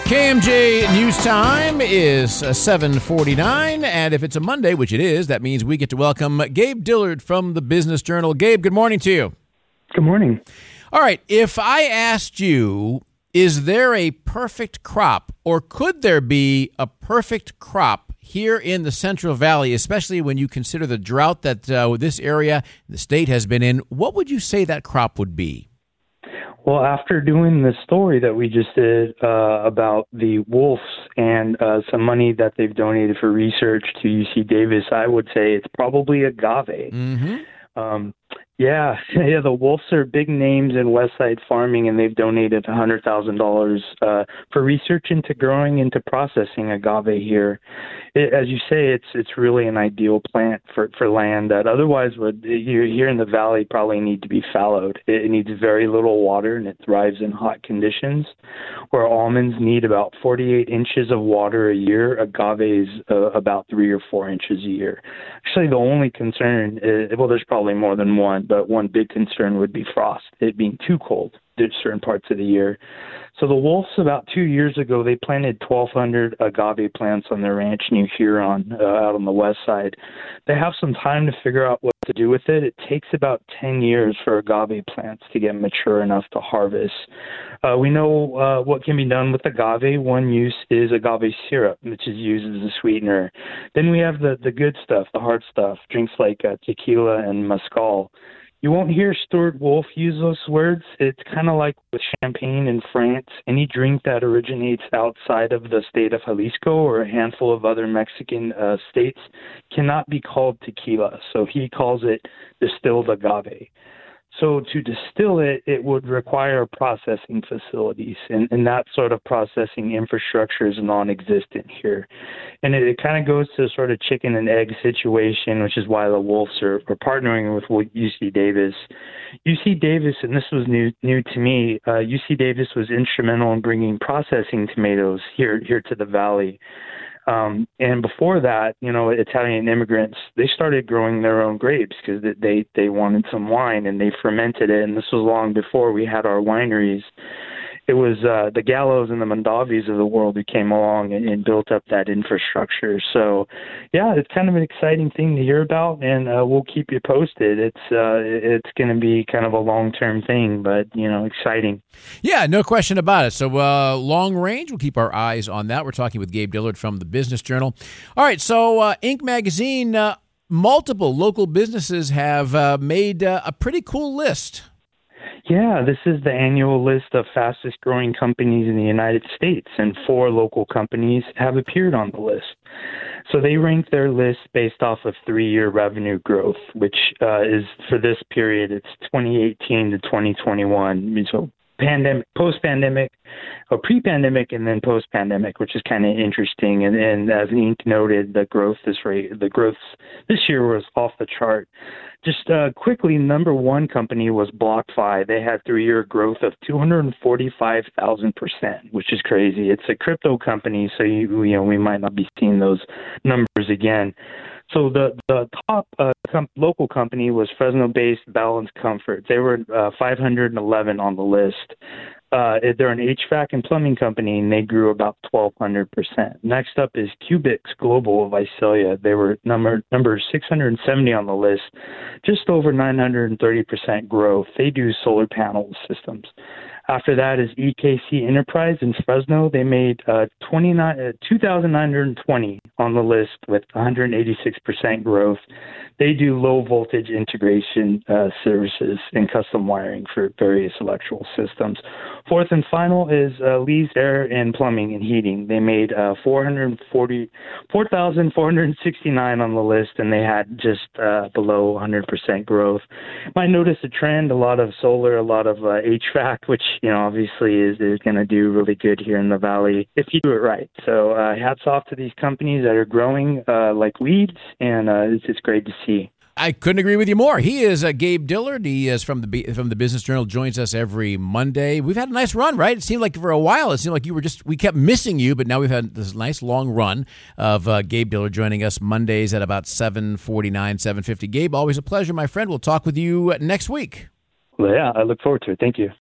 KMJ News Time is 7:49, and if it's a Monday, which it is, that means we get to welcome Gabe Dillard from the Business Journal. Gabe, good morning to you. Good morning. All right, if I asked you, is there a perfect crop, or could there be a perfect crop here in the Central Valley, especially when you consider the drought that this area, the state, has been in, what would you say that crop would be? Well, after doing the story that we just did about the wolves and some money that they've donated for research to UC Davis, I would say it's probably agave. Mm-hmm. Yeah, the wolves are big names in Westside farming, and they've donated $100,000 for research into growing into processing agave here. As you say, it's really an ideal plant for land that otherwise would here in the valley probably need to be fallowed. It needs very little water, and it thrives in hot conditions. Where almonds need about 48 inches of water a year, agaves about 3 or 4 inches a year. Actually, the only concern is, well, there's probably more than one, but one big concern would be frost, it being too cold in certain parts of the year. So the wolves, about 2 years ago, they planted 1,200 agave plants on their ranch New Huron out on the west side. They have some time to figure out what to do with it. It takes about 10 years for agave plants to get mature enough to harvest. We know what can be done with agave. One use is agave syrup, which is used as a sweetener. Then we have the good stuff, the hard stuff, drinks like tequila and mezcal. You won't hear Stuart Wolf use those words. It's kind of like with champagne in France. Any drink that originates outside of the state of Jalisco or a handful of other Mexican states cannot be called tequila. So he calls it distilled agave. So to distill it, it would require processing facilities, and that sort of processing infrastructure is non-existent here. And it kind of goes to sort of chicken and egg situation, which is why the Wolves are partnering with UC Davis. UC Davis, and this was new to me, UC Davis was instrumental in bringing processing tomatoes here to the valley. And before that, Italian immigrants, they started growing their own grapes because they wanted some wine, and they fermented it. And this was long before we had our wineries. It was the Gallos and the Mondavis of the world who came along and built up that infrastructure. So, yeah, it's kind of an exciting thing to hear about, and we'll keep you posted. It's going to be kind of a long-term thing, but, exciting. Yeah, no question about it. So long range, we'll keep our eyes on that. We're talking with Gabe Dillard from the Business Journal. All right, so Inc. magazine, multiple local businesses have made a pretty cool list. Yeah, this is the annual list of fastest growing companies in the United States, and 4 local companies have appeared on the list. So they rank their list based off of 3-year revenue growth, which is for this period, it's 2018 to 2021. So post-pandemic, or pre-pandemic, and then post-pandemic, which is kind of interesting. And as Inc. noted, the growth this year was off the chart. Just quickly, number one company was BlockFi. They had 3-year growth of 245,000%, which is crazy. It's a crypto company, so we might not be seeing those numbers again. So the top local company was Fresno-based Balanced Comfort. They were 511 on the list. They're an HVAC and plumbing company, and they grew about 1,200%. Next up is Cubix Global of Visalia. They were number 670 on the list, just over 930% growth. They do solar panel systems. After that is EKC Enterprise in Fresno. They made 2,920 on the list with 186% growth. They do low voltage integration services and custom wiring for various electrical systems. Fourth and final is Lee's Air and Plumbing and Heating. They made 4,469 on the list, and they had just below 100% growth. Might notice a trend, a lot of solar, a lot of HVAC, which obviously is going to do really good here in the valley if you do it right. So hats off to these companies that are growing like weeds, and it's just great to see. I couldn't agree with you more. He is Gabe Dillard. He is from the Business Journal. Joins us every Monday. We've had a nice run, right? It seemed like for a while, it seemed like we kept missing you, but now we've had this nice long run of Gabe Dillard joining us Mondays at about 7:49, 7:50. Gabe, always a pleasure, my friend. We'll talk with you next week. Well, yeah, I look forward to it. Thank you.